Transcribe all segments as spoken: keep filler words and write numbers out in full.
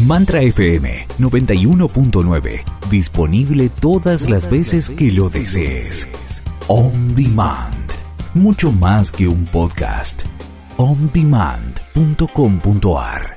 Mantra F M noventa y uno punto nueve. Disponible todas las veces que lo desees. On Demand. Mucho más que un podcast. on demand punto com punto a r.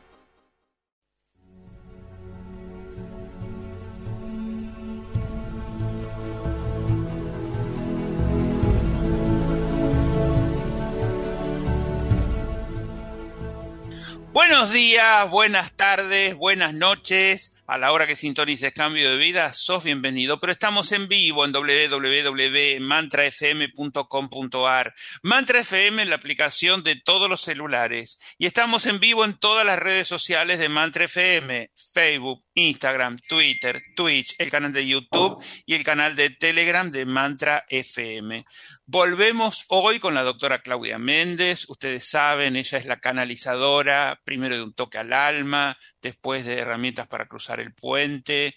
Buenos días, buenas tardes, buenas noches. A la hora que sintonices Cambio de Vida, sos bienvenido. Pero estamos en vivo en doble u doble u doble u punto mantra f m punto com punto a r. Mantra F M es la aplicación de todos los celulares. Y estamos en vivo en todas las redes sociales de Mantra F M. Facebook, Instagram, Twitter, Twitch, el canal de YouTube y el canal de Telegram de Mantra F M. Volvemos hoy con la doctora Claudia Méndez. Ustedes saben, ella es la canalizadora, primero de Un Toque al Alma, después de Herramientas para Cruzar el Puente.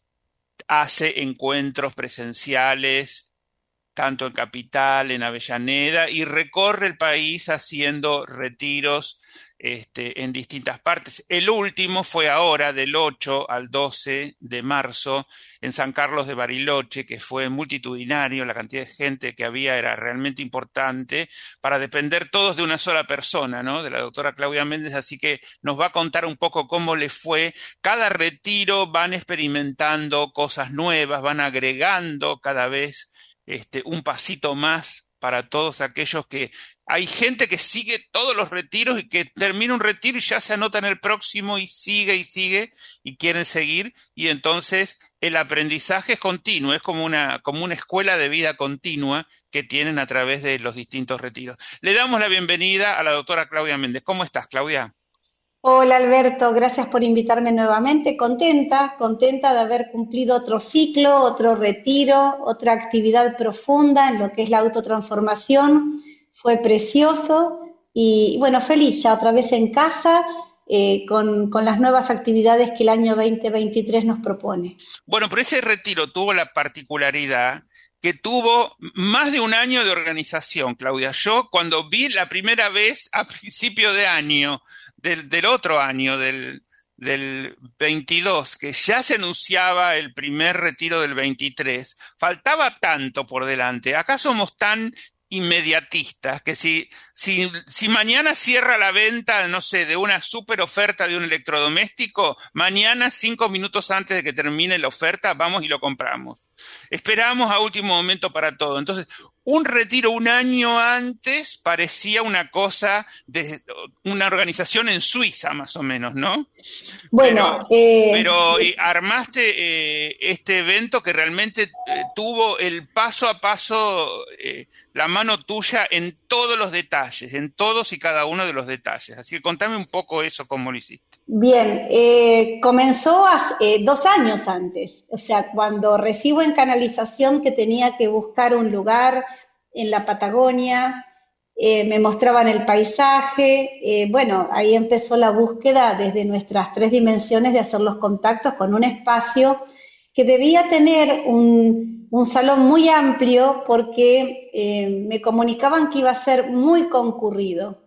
Hace encuentros presenciales, tanto en Capital, en Avellaneda, y recorre el país haciendo retiros Este, en distintas partes. El último fue ahora, del ocho al doce de marzo, en San Carlos de Bariloche, que fue multitudinario. La cantidad de gente que había era realmente importante para depender todos de una sola persona, ¿no? De la doctora Claudia Méndez, así que nos va a contar un poco cómo le fue. Cada retiro van experimentando cosas nuevas, van agregando cada vez este, un pasito más para todos aquellos que... Hay gente que sigue todos los retiros y que termina un retiro y ya se anota en el próximo y sigue y sigue y quieren seguir, y entonces el aprendizaje es continuo, es como una, como una escuela de vida continua que tienen a través de los distintos retiros. Le damos la bienvenida a la doctora Claudia Méndez. ¿Cómo estás, Claudia? Hola Alberto, gracias por invitarme nuevamente. Contenta, contenta de haber cumplido otro ciclo, otro retiro, otra actividad profunda en lo que es la autotransformación. Fue precioso y bueno, feliz ya otra vez en casa eh, con, con las nuevas actividades que el año veinte veintitrés nos propone. Bueno, pero ese retiro tuvo la particularidad que tuvo más de un año de organización, Claudia. Yo cuando vi la primera vez a principio de año, del, del otro año, del, del veintidós, que ya se anunciaba el primer retiro del veintitrés, faltaba tanto por delante. Acá somos tan inmediatistas que si, si, si mañana cierra la venta, no sé, de una super oferta de un electrodoméstico, mañana, cinco minutos antes de que termine la oferta, vamos y lo compramos. Esperamos a último momento para todo. Entonces, un retiro un año antes parecía una cosa de una organización en Suiza, más o menos, ¿no? Bueno, pero, eh, pero eh, armaste eh, este evento que realmente eh, tuvo el paso a paso, eh, la mano tuya en todos los detalles, en todos y cada uno de los detalles. Así que contame un poco eso, cómo lo hiciste. Bien, eh, comenzó hace, eh, dos años antes, o sea, cuando recibo en canalización que tenía que buscar un lugar en la Patagonia, eh, me mostraban el paisaje, eh, bueno, ahí empezó la búsqueda desde nuestras tres dimensiones de hacer los contactos con un espacio que debía tener un, un salón muy amplio porque eh, me comunicaban que iba a ser muy concurrido.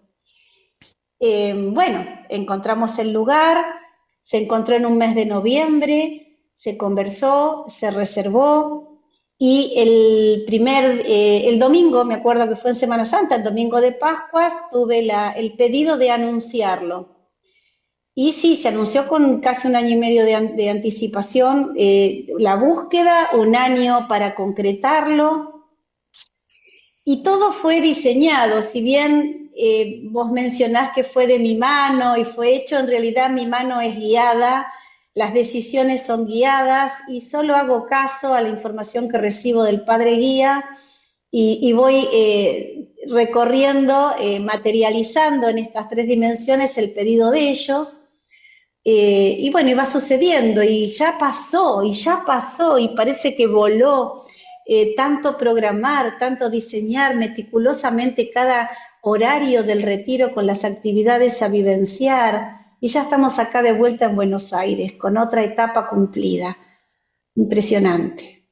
Eh, bueno, encontramos el lugar, se encontró en un mes de noviembre, se conversó, se reservó y el primer, eh, el domingo, me acuerdo que fue en Semana Santa, el domingo de Pascua, tuve la, el pedido de anunciarlo. Y sí, se anunció con casi un año y medio de, de anticipación, eh, la búsqueda, un año para concretarlo. Y todo fue diseñado, si bien eh, vos mencionás que fue de mi mano y fue hecho, en realidad mi mano es guiada, las decisiones son guiadas y solo hago caso a la información que recibo del Padre Guía y, y voy eh, recorriendo, eh, materializando en estas tres dimensiones el pedido de ellos. Eh, y bueno, y va sucediendo y ya pasó, y ya pasó y parece que voló. Eh, tanto programar, tanto diseñar meticulosamente cada horario del retiro con las actividades a vivenciar, y ya estamos acá de vuelta en Buenos Aires, con otra etapa cumplida. Impresionante.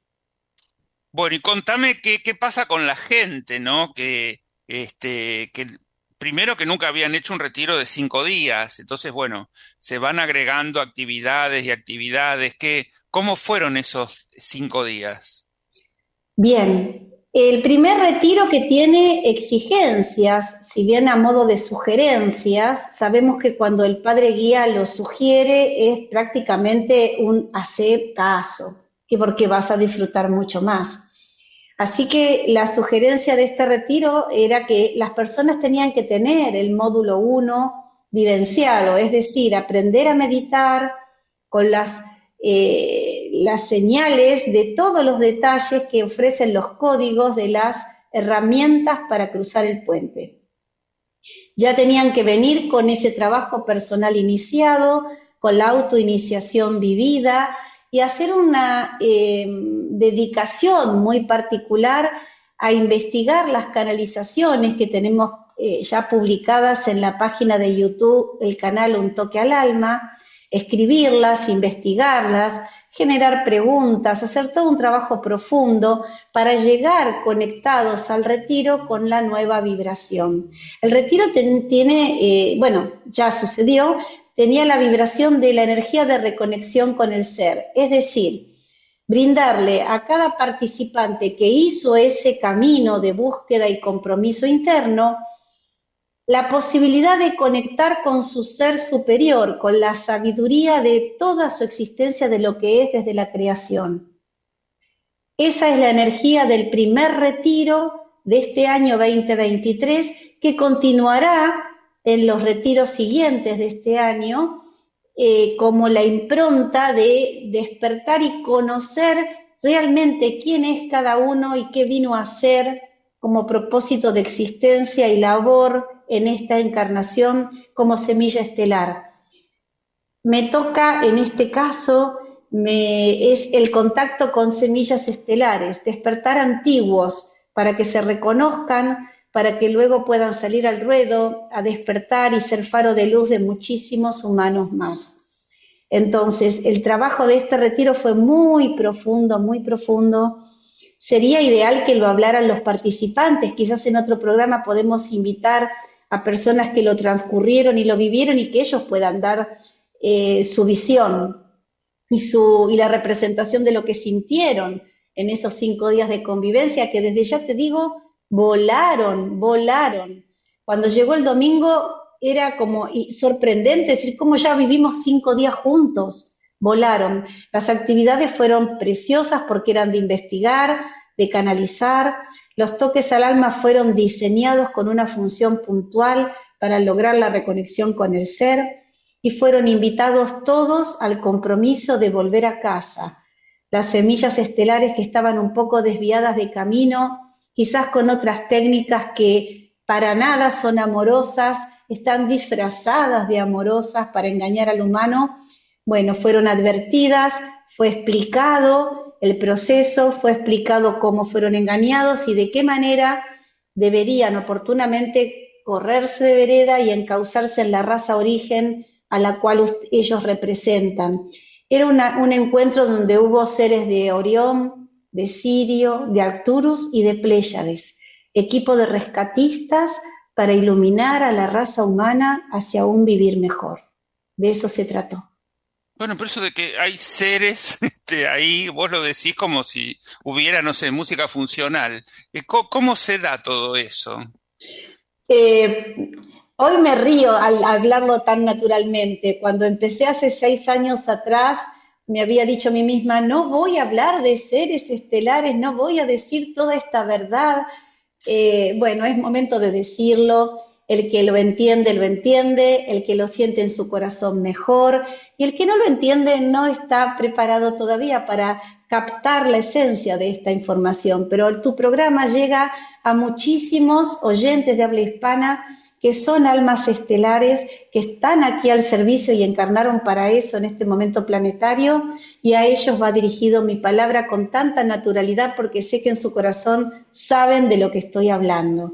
Bueno, y contame qué, qué pasa con la gente, ¿no? Que, este, que primero que nunca habían hecho un retiro de cinco días, entonces, bueno, se van agregando actividades y actividades. ¿Qué, cómo fueron esos cinco días? Bien, el primer retiro que tiene exigencias, si bien a modo de sugerencias, sabemos que cuando el padre guía lo sugiere es prácticamente un hacer caso, que porque vas a disfrutar mucho más. Así que la sugerencia de este retiro era que las personas tenían que tener el módulo uno vivenciado, es decir, aprender a meditar con las Eh, las señales de todos los detalles que ofrecen los códigos de las herramientas para cruzar el puente. Ya tenían que venir con ese trabajo personal iniciado, con la autoiniciación vivida y hacer una eh, dedicación muy particular a investigar las canalizaciones que tenemos eh, ya publicadas en la página de YouTube, el canal Un Toque al Alma, escribirlas, investigarlas, generar preguntas, hacer todo un trabajo profundo para llegar conectados al retiro con la nueva vibración. El retiro ten, tiene, eh, bueno, ya sucedió, tenía la vibración de la energía de reconexión con el ser, es decir, brindarle a cada participante que hizo ese camino de búsqueda y compromiso interno la posibilidad de conectar con su ser superior, con la sabiduría de toda su existencia de lo que es desde la creación. Esa es la energía del primer retiro de este año veinte veintitrés, que continuará en los retiros siguientes de este año, eh, como la impronta de despertar y conocer realmente quién es cada uno y qué vino a ser como propósito de existencia y labor en esta encarnación como semilla estelar. Me toca, en este caso, me, es el contacto con semillas estelares, despertar antiguos para que se reconozcan, para que luego puedan salir al ruedo, a despertar y ser faro de luz de muchísimos humanos más. Entonces, el trabajo de este retiro fue muy profundo, muy profundo. Sería ideal que lo hablaran los participantes, quizás en otro programa podemos invitar a personas que lo transcurrieron y lo vivieron y que ellos puedan dar eh, su visión y, su, y la representación de lo que sintieron en esos cinco días de convivencia, que desde ya te digo, volaron, volaron. Cuando llegó el domingo era como sorprendente, decir cómo ya vivimos cinco días juntos, volaron. Las actividades fueron preciosas porque eran de investigar, de canalizar. Los toques al alma fueron diseñados con una función puntual para lograr la reconexión con el ser y fueron invitados todos al compromiso de volver a casa. Las semillas estelares que estaban un poco desviadas de camino, quizás con otras técnicas que para nada son amorosas, están disfrazadas de amorosas para engañar al humano, bueno, fueron advertidas, fue explicado el proceso, fue explicado cómo fueron engañados y de qué manera deberían oportunamente correrse de vereda y encauzarse en la raza origen a la cual ellos representan. Era una, un encuentro donde hubo seres de Orión, de Sirio, de Arcturus y de Pléyades, equipo de rescatistas para iluminar a la raza humana hacia un vivir mejor. De eso se trató. Bueno, por eso de que hay seres este, ahí, vos lo decís como si hubiera, no sé, música funcional. ¿Cómo, cómo se da todo eso? Eh, hoy me río al hablarlo tan naturalmente. Cuando empecé hace seis años atrás, me había dicho a mí misma, no voy a hablar de seres estelares, no voy a decir toda esta verdad. Eh, bueno, es momento de decirlo. El que lo entiende, lo entiende, el que lo siente en su corazón mejor, y el que no lo entiende no está preparado todavía para captar la esencia de esta información, pero tu programa llega a muchísimos oyentes de habla hispana que son almas estelares, que están aquí al servicio y encarnaron para eso en este momento planetario, y a ellos va dirigido mi palabra con tanta naturalidad porque sé que en su corazón saben de lo que estoy hablando.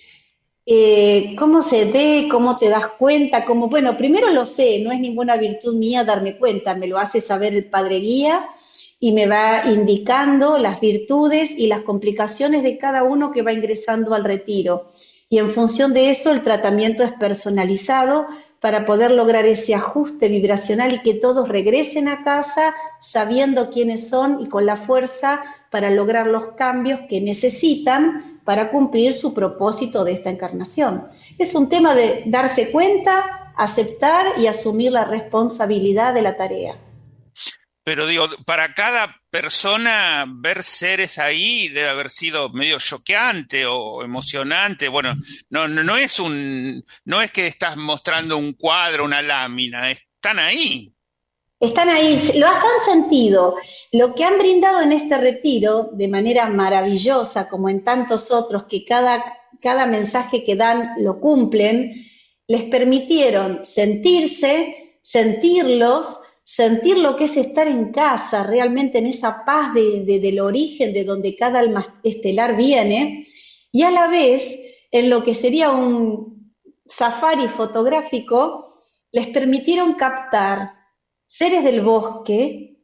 Eh, ¿Cómo se ve? ¿Cómo te das cuenta? ¿Cómo? Bueno, primero lo sé, no es ninguna virtud mía darme cuenta, me lo hace saber el Padre Guía y me va indicando las virtudes y las complicaciones de cada uno que va ingresando al retiro. y en función de eso el tratamiento es personalizado para poder lograr ese ajuste vibracional y que todos regresen a casa sabiendo quiénes son y con la fuerza para lograr los cambios que necesitan para cumplir su propósito de esta encarnación. Es un tema de darse cuenta, aceptar y asumir la responsabilidad de la tarea. Pero digo, para cada persona ver seres ahí debe haber sido medio choqueante o emocionante. Bueno, no, no, no es un, no es que estás mostrando un cuadro, una lámina, están ahí. Están ahí, lo han sentido. Lo que han brindado en este retiro, de manera maravillosa, como en tantos otros, que cada, cada mensaje que dan lo cumplen, les permitieron sentirse, sentirlos, sentir lo que es estar en casa, realmente en esa paz de, de, del origen, de donde cada alma estelar viene, y a la vez, en lo que sería un safari fotográfico, les permitieron captar seres del bosque,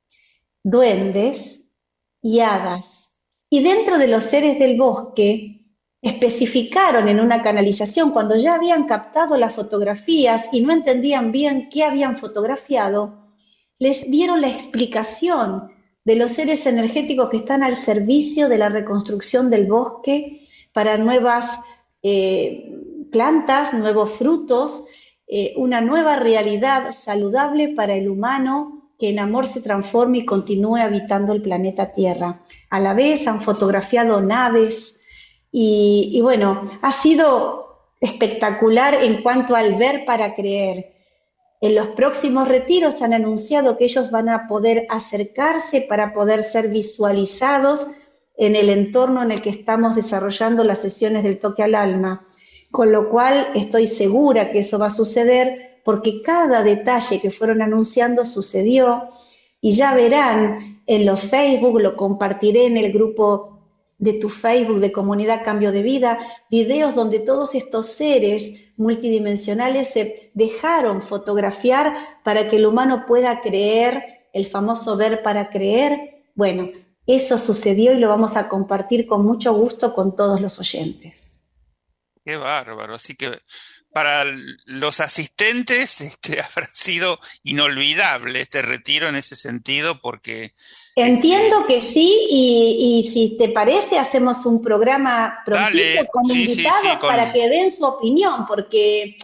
duendes y hadas. Y dentro de los seres del bosque, especificaron en una canalización, cuando ya habían captado las fotografías y no entendían bien qué habían fotografiado, les dieron la explicación de los seres energéticos que están al servicio de la reconstrucción del bosque para nuevas eh, plantas, nuevos frutos, eh, una nueva realidad saludable para el humano que en amor se transforme y continúe habitando el planeta Tierra. A la vez han fotografiado naves y, y bueno, ha sido espectacular en cuanto al ver para creer. En los próximos retiros han anunciado que ellos van a poder acercarse para poder ser visualizados en el entorno en el que estamos desarrollando las sesiones del toque al alma, con lo cual estoy segura que eso va a suceder porque cada detalle que fueron anunciando sucedió y ya verán en los Facebook, lo compartiré en el grupo de tu Facebook de Comunidad Cambio de Vida, videos donde todos estos seres multidimensionales se dejaron fotografiar para que el humano pueda creer, el famoso ver para creer. Bueno, eso sucedió y lo vamos a compartir con mucho gusto con todos los oyentes. Qué bárbaro, así que para los asistentes este, habrá sido inolvidable este retiro en ese sentido porque... Entiendo este... que sí, y, y si te parece hacemos un programa prontito Dale, con sí, invitados sí, sí, con... para que den su opinión, porque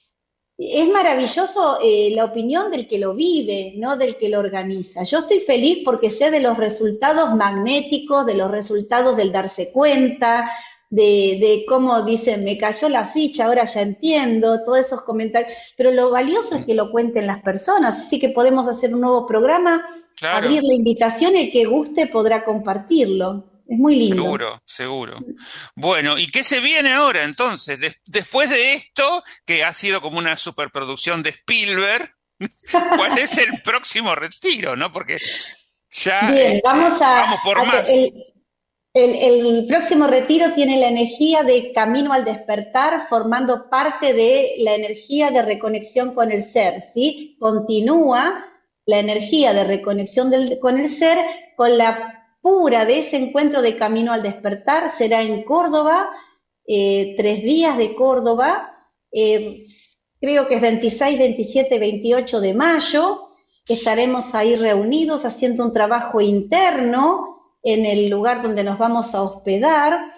es maravilloso eh, la opinión del que lo vive, no del que lo organiza. Yo estoy feliz porque sé de los resultados magnéticos, de los resultados del darse cuenta, de, de cómo dicen, me cayó la ficha, ahora ya entiendo, todos esos comentarios, pero lo valioso es que lo cuenten las personas, así que podemos hacer un nuevo programa, claro. Abrir la invitación, el que guste podrá compartirlo, es muy lindo. Seguro, seguro. Bueno, ¿y qué se viene ahora entonces? De, después de esto, que ha sido como una superproducción de Spielberg, ¿cuál es el próximo retiro, no? Porque ya Bien, este, vamos, a, vamos por a más. El, El, el próximo retiro tiene la energía de camino al despertar, formando parte de la energía de reconexión con el ser, ¿sí? Continúa la energía de reconexión del, con el ser con la pura de ese encuentro de camino al despertar. Será en Córdoba, eh, tres días de Córdoba, eh, creo que es veintiséis, veintisiete, veintiocho de mayo, estaremos ahí reunidos haciendo un trabajo interno en el lugar donde nos vamos a hospedar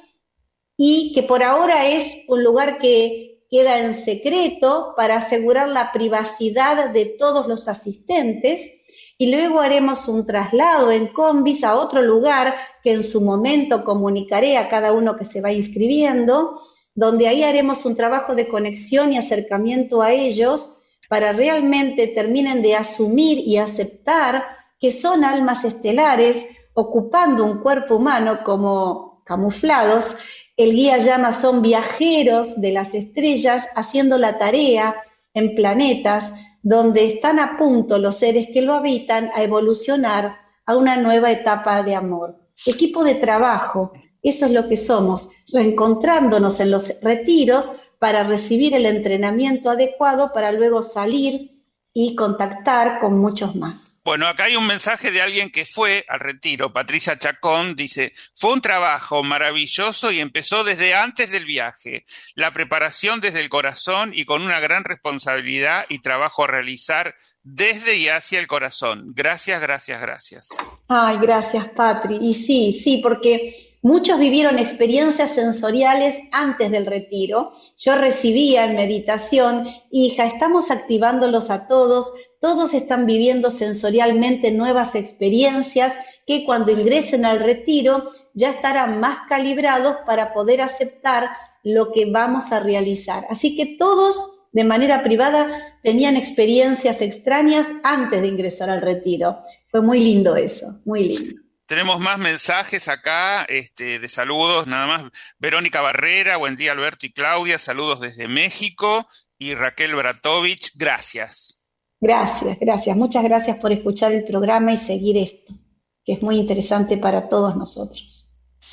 y que por ahora es un lugar que queda en secreto para asegurar la privacidad de todos los asistentes y luego haremos un traslado en combis a otro lugar que en su momento comunicaré a cada uno que se va inscribiendo, donde ahí haremos un trabajo de conexión y acercamiento a ellos para realmente terminen de asumir y aceptar que son almas estelares ocupando un cuerpo humano como camuflados. El guía llama son viajeros de las estrellas haciendo la tarea en planetas donde están a punto los seres que lo habitan a evolucionar a una nueva etapa de amor. Equipo de trabajo, eso es lo que somos, reencontrándonos en los retiros para recibir el entrenamiento adecuado para luego salir y contactar con muchos más. Bueno, acá hay un mensaje de alguien que fue al retiro. Patricia Chacón dice, fue un trabajo maravilloso y empezó desde antes del viaje. La preparación desde el corazón y con una gran responsabilidad y trabajo a realizar desde y hacia el corazón. Gracias, gracias, gracias. Ay, gracias, Patri. Y sí, sí, porque muchos vivieron experiencias sensoriales antes del retiro. Yo recibía en meditación, hija, estamos activándolos a todos, todos están viviendo sensorialmente nuevas experiencias que cuando ingresen al retiro ya estarán más calibrados para poder aceptar lo que vamos a realizar. Así que todos, de manera privada, tenían experiencias extrañas antes de ingresar al retiro. Fue muy lindo eso, muy lindo. Tenemos más mensajes acá, este, de saludos, nada más. Verónica Barrera, buen día Alberto y Claudia, saludos desde México. Y Raquel Bratovich, gracias. Gracias, gracias. Muchas gracias por escuchar el programa y seguir esto, que es muy interesante para todos nosotros.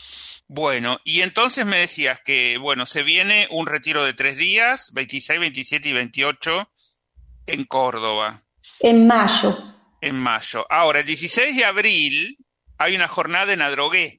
Bueno, y entonces me decías que, bueno, se viene un retiro de tres días, veintiséis, veintisiete y veintiocho, en Córdoba. En mayo. En mayo. Ahora, el dieciséis de abril hay una jornada en Adrogué.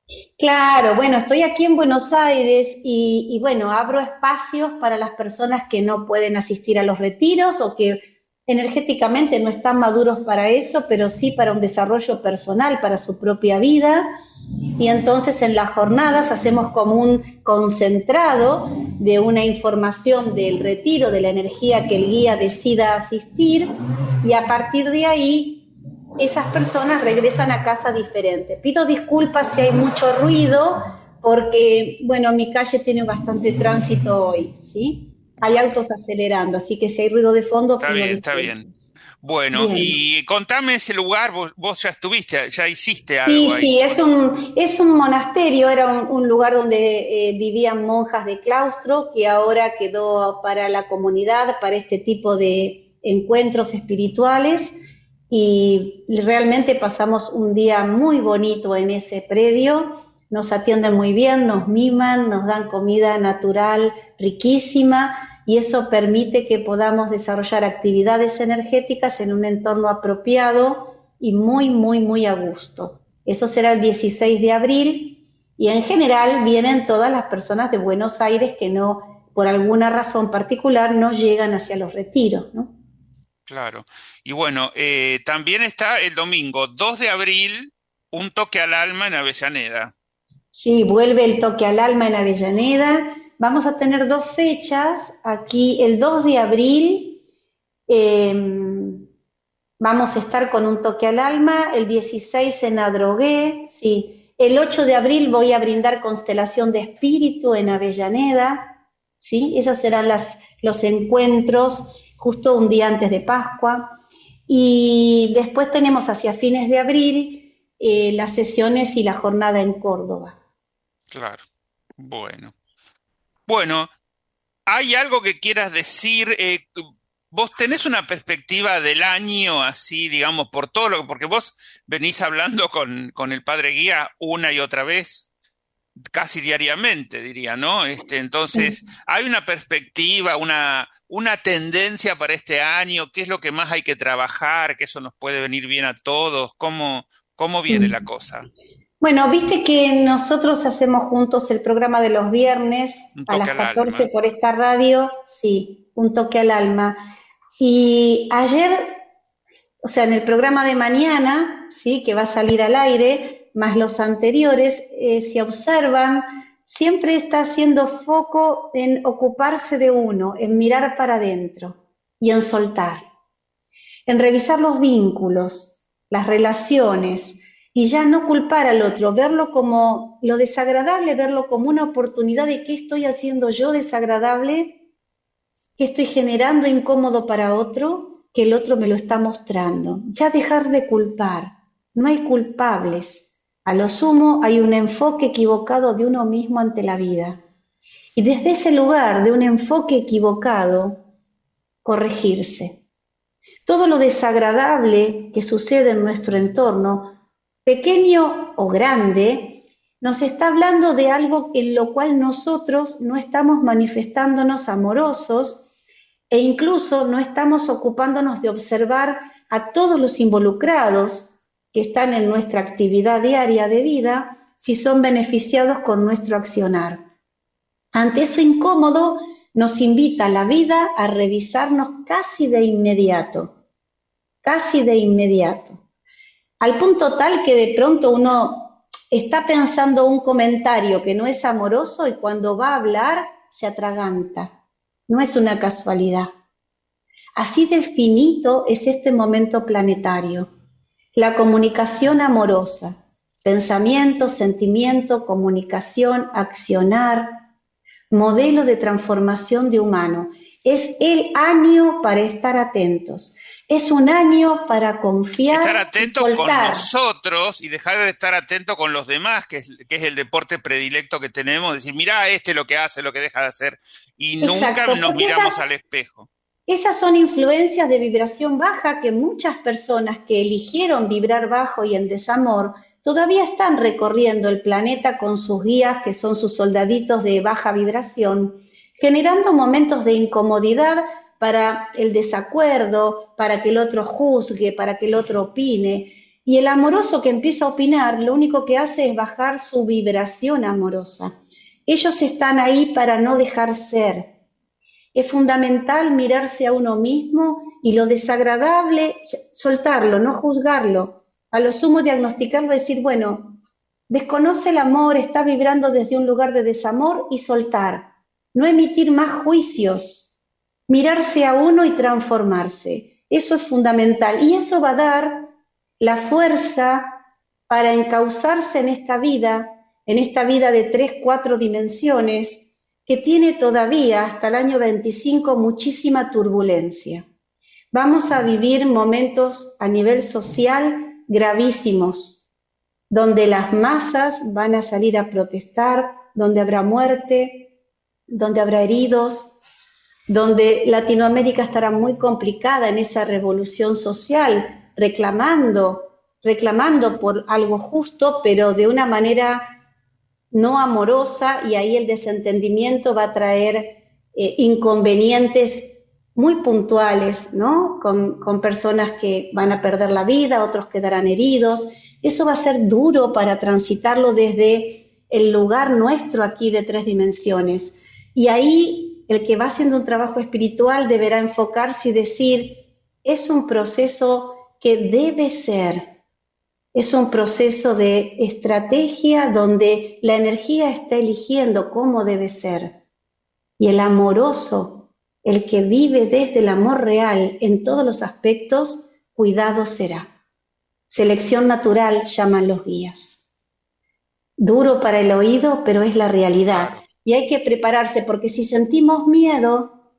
Claro, bueno, estoy aquí en Buenos Aires y, y bueno, abro espacios para las personas que no pueden asistir a los retiros o que energéticamente no están maduros para eso, pero sí para un desarrollo personal, para su propia vida. Y entonces en las jornadas hacemos como un concentrado de una información del retiro, de la energía que el guía decida asistir, y a partir de ahí esas personas regresan a casa diferente. Pido disculpas si hay mucho ruido, porque, bueno, mi calle tiene bastante tránsito hoy, ¿sí? Hay autos acelerando, así que si hay ruido de fondo... Está bien, está bien. Bueno, bien. Y contame ese lugar, vos, vos ya estuviste, ya hiciste algo sí, ahí. Sí, sí, es un, es un monasterio, era un, un lugar donde eh, vivían monjas de claustro, que ahora quedó para la comunidad, para este tipo de encuentros espirituales, y realmente pasamos un día muy bonito en ese predio. Nos atienden muy bien, nos miman, nos dan comida natural riquísima, y eso permite que podamos desarrollar actividades energéticas en un entorno apropiado y muy, muy, muy a gusto. Eso será el dieciséis de abril, y en general vienen todas las personas de Buenos Aires que no, por alguna razón particular, no llegan hacia los retiros, ¿no? Claro. Y bueno, eh, también está el domingo dos de abril, un toque al alma en Avellaneda. Sí, vuelve el toque al alma en Avellaneda. Vamos a tener dos fechas, aquí el dos de abril eh, vamos a estar con un toque al alma, el dieciséis en Adrogué, sí. El ocho de abril voy a brindar constelación de espíritu en Avellaneda, ¿sí? Esos serán las, los encuentros justo un día antes de Pascua. Y después tenemos hacia fines de abril eh, las sesiones y la jornada en Córdoba. Claro, bueno. Bueno, ¿hay algo que quieras decir? Eh, vos tenés una perspectiva del año así, digamos, por todo lo que, porque vos venís hablando con, con el Padre Guía una y otra vez, casi diariamente, diría, ¿no? Este, entonces, sí. ¿Hay una perspectiva, una, una tendencia para este año? ¿Qué es lo que más hay que trabajar? ¿Que eso nos puede venir bien a todos? ¿Cómo, cómo viene la cosa? Bueno, viste que nosotros hacemos juntos el programa de los viernes a las catorce por esta radio, sí, un toque al alma. Y ayer, o sea, en el programa de mañana, sí, que va a salir al aire, más los anteriores, eh, si observan, siempre está haciendo foco en ocuparse de uno, en mirar para adentro y en soltar, en revisar los vínculos, las relaciones, y ya no culpar al otro, verlo como lo desagradable, verlo como una oportunidad de qué estoy haciendo yo desagradable, qué estoy generando incómodo para otro, que el otro me lo está mostrando. Ya dejar de culpar, no hay culpables. A lo sumo hay un enfoque equivocado de uno mismo ante la vida. Y desde ese lugar de un enfoque equivocado, corregirse. Todo lo desagradable que sucede en nuestro entorno, pequeño o grande, nos está hablando de algo en lo cual nosotros no estamos manifestándonos amorosos e incluso no estamos ocupándonos de observar a todos los involucrados que están en nuestra actividad diaria de vida, si son beneficiados con nuestro accionar. Ante eso incómodo, nos invita la vida a revisarnos casi de inmediato, casi de inmediato, al punto tal que de pronto uno está pensando un comentario que no es amoroso y cuando va a hablar se atraganta. No es una casualidad. Así de finito es este momento planetario. La comunicación amorosa, pensamiento, sentimiento, comunicación, accionar, modelo de transformación de humano. Es el año para estar atentos. Es un año para confiar estar atento y soltar. Con nosotros y dejar de estar atento con los demás, que es, que es el deporte predilecto que tenemos, decir, mirá este lo que hace, lo que deja de hacer, y Exacto, nunca nos miramos esas, al espejo. Esas son influencias de vibración baja que muchas personas que eligieron vibrar bajo y en desamor todavía están recorriendo el planeta con sus guías, que son sus soldaditos de baja vibración, generando momentos de incomodidad para el desacuerdo, para que el otro juzgue, para que el otro opine. Y el amoroso que empieza a opinar, lo único que hace es bajar su vibración amorosa. Ellos están ahí para no dejar ser. Es fundamental mirarse a uno mismo y lo desagradable, soltarlo, no juzgarlo. A lo sumo diagnosticarlo, decir, bueno, desconoce el amor, está vibrando desde un lugar de desamor y soltar. No emitir más juicios, mirarse a uno y transformarse. Eso es fundamental y eso va a dar la fuerza para encauzarse en esta vida, en esta vida de tres, cuatro dimensiones, que tiene todavía hasta el año veinticinco muchísima turbulencia. Vamos a vivir momentos a nivel social gravísimos, donde las masas van a salir a protestar, donde habrá muerte, donde habrá heridos, donde Latinoamérica estará muy complicada en esa revolución social, reclamando, reclamando por algo justo, pero de una manera no amorosa, y ahí el desentendimiento va a traer eh, inconvenientes muy puntuales, ¿no? Con, con personas que van a perder la vida, otros quedarán heridos. Eso va a ser duro para transitarlo desde el lugar nuestro aquí de tres dimensiones. Y ahí el que va haciendo un trabajo espiritual deberá enfocarse y decir, es un proceso que debe ser, es un proceso de estrategia donde la energía está eligiendo cómo debe ser. Y el amoroso, el que vive desde el amor real en todos los aspectos, cuidado será. Selección natural llaman los guías. Duro para el oído, pero es la realidad. Y hay que prepararse porque si sentimos miedo,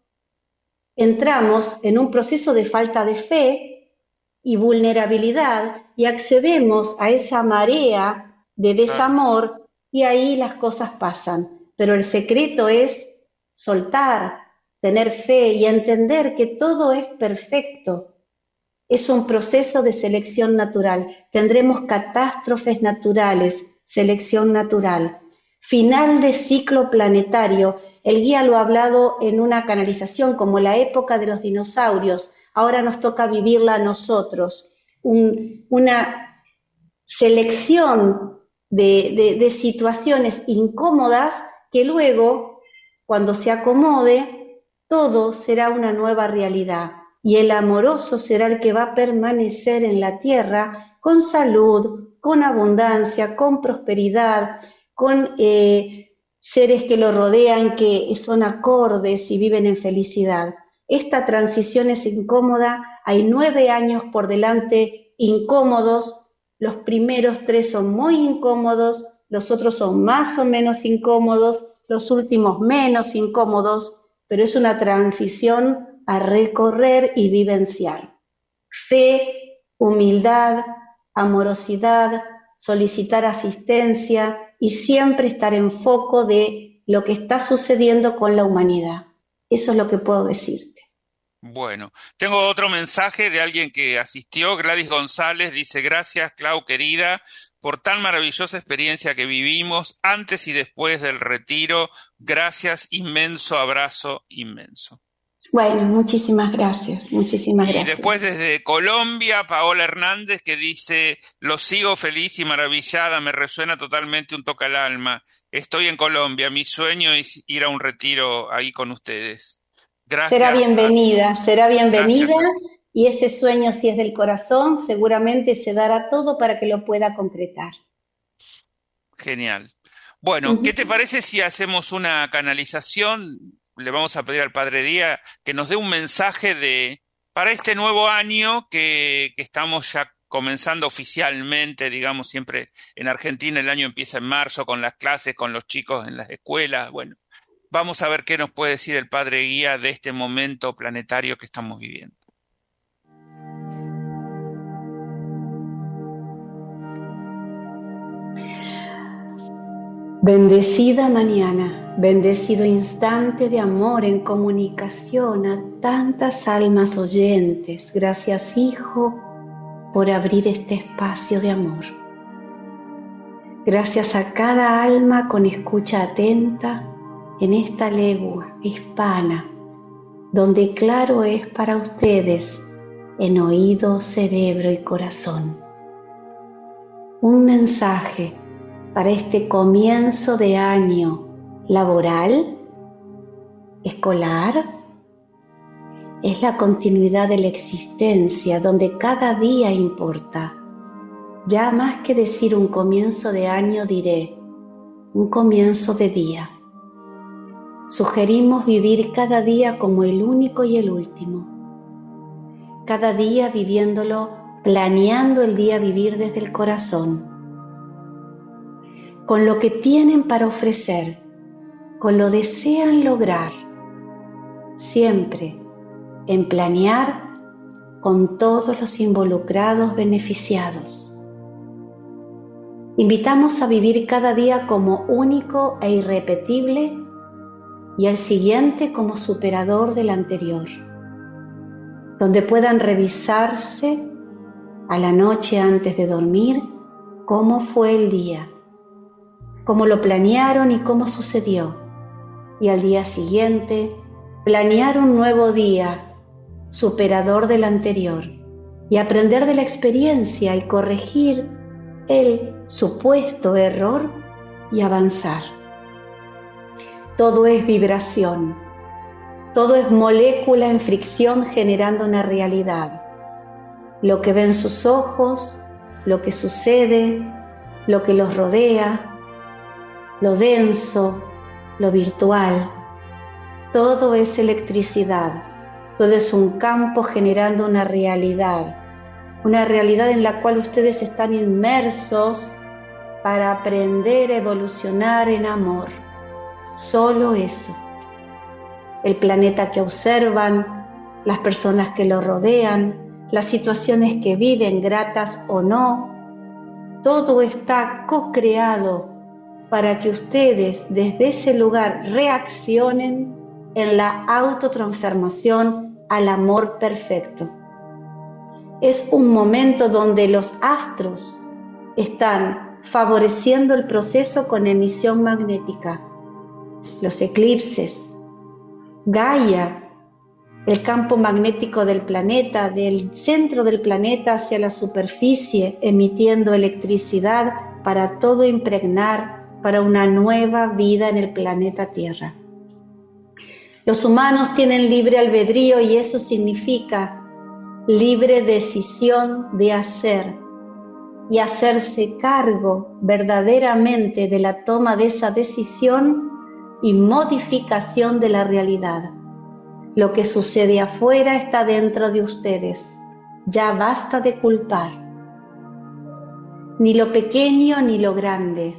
entramos en un proceso de falta de fe y vulnerabilidad y accedemos a esa marea de desamor y ahí las cosas pasan. Pero el secreto es soltar, tener fe y entender que todo es perfecto. Es un proceso de selección natural. Tendremos catástrofes naturales, selección natural. Final de ciclo planetario. El guía lo ha hablado en una canalización como la época de los dinosaurios. Ahora nos toca vivirla a nosotros. Un, una selección de, de, de situaciones incómodas que luego, cuando se acomode, todo será una nueva realidad. Y el amoroso será el que va a permanecer en la tierra con salud, con abundancia, con prosperidad, con eh, seres que lo rodean, que son acordes y viven en felicidad. Esta transición es incómoda, hay nueve años por delante incómodos, los primeros tres son muy incómodos, los otros son más o menos incómodos, los últimos menos incómodos, pero es una transición a recorrer y vivenciar. Fe, humildad, amorosidad, solicitar asistencia y siempre estar en foco de lo que está sucediendo con la humanidad. Eso es lo que puedo decirte. Bueno, tengo otro mensaje de alguien que asistió, Gladys González, dice, gracias Clau querida, por tan maravillosa experiencia que vivimos antes y después del retiro. Gracias, inmenso abrazo, inmenso. Bueno, muchísimas gracias, muchísimas Y gracias. después desde Colombia, Paola Hernández, que dice, lo sigo feliz y maravillada, me resuena totalmente un toque al alma. Estoy en Colombia, mi sueño es ir a un retiro ahí con ustedes. Gracias. Será bienvenida, será bienvenida, Gracias. y ese sueño, si es del corazón, seguramente se dará todo para que lo pueda concretar. Genial. Bueno, Ujú. ¿qué te parece si hacemos una canalización? Le vamos a pedir al Padre Día que nos dé un mensaje de para este nuevo año que, que estamos ya comenzando oficialmente, digamos, siempre en Argentina el año empieza en marzo con las clases, con los chicos en las escuelas. Bueno, vamos a ver qué nos puede decir el Padre Guía de este momento planetario que estamos viviendo. Bendecida mañana, bendecido instante de amor en comunicación a tantas almas oyentes. Gracias, Hijo, por abrir este espacio de amor. Gracias a cada alma con escucha atenta en esta legua hispana, donde claro es para ustedes en oído, cerebro y corazón. Un mensaje para este comienzo de año laboral, escolar, es la continuidad de la existencia donde cada día importa. Ya más que decir un comienzo de año, diré un comienzo de día. Sugerimos vivir cada día como el único y el último. Cada día viviéndolo, planeando el día vivir desde el corazón. Con lo que tienen para ofrecer, con lo desean lograr, siempre en planear con todos los involucrados beneficiados. Invitamos a vivir cada día como único e irrepetible y el siguiente como superador del anterior, donde puedan revisarse a la noche antes de dormir cómo fue el día, cómo lo planearon y cómo sucedió, y al día siguiente planear un nuevo día, superador del anterior, y aprender de la experiencia y corregir el supuesto error y avanzar. Todo es vibración, todo es molécula en fricción generando una realidad. Lo que ven sus ojos, lo que sucede, lo que los rodea, lo denso, lo virtual, todo es electricidad, todo es un campo generando una realidad, una realidad en la cual ustedes están inmersos para aprender a evolucionar en amor. Solo eso. El planeta que observan, las personas que lo rodean, las situaciones que viven, gratas o no, todo está co-creado para que ustedes desde ese lugar reaccionen en la autotransformación al amor perfecto. Es un momento donde los astros están favoreciendo el proceso con emisión magnética. Los eclipses, Gaia, el campo magnético del planeta, del centro del planeta hacia la superficie, emitiendo electricidad para todo impregnar, para una nueva vida en el planeta Tierra. Los humanos tienen libre albedrío y eso significa libre decisión de hacer y hacerse cargo verdaderamente de la toma de esa decisión y modificación de la realidad. Lo que sucede afuera está dentro de ustedes. Ya basta de culpar. Ni lo pequeño ni lo grande.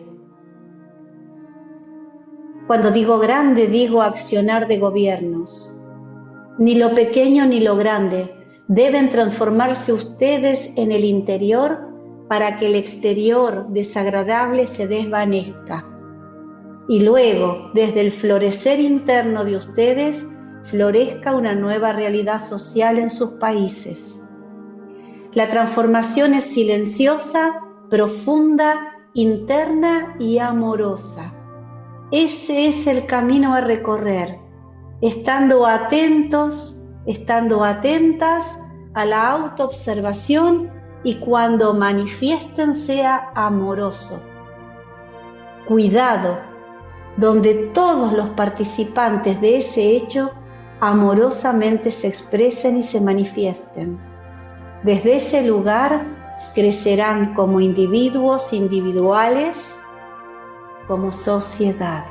Cuando digo grande, digo accionar de gobiernos. Ni lo pequeño ni lo grande. Deben transformarse ustedes en el interior para que el exterior desagradable se desvanezca. Y luego, desde el florecer interno de ustedes, florezca una nueva realidad social en sus países. La transformación es silenciosa, profunda, interna y amorosa. Ese es el camino a recorrer, estando atentos, estando atentas a la autoobservación, y cuando manifiesten sea amoroso. Cuidado, donde todos los participantes de ese hecho amorosamente se expresen y se manifiesten. Desde ese lugar crecerán como individuos individuales, como sociedad.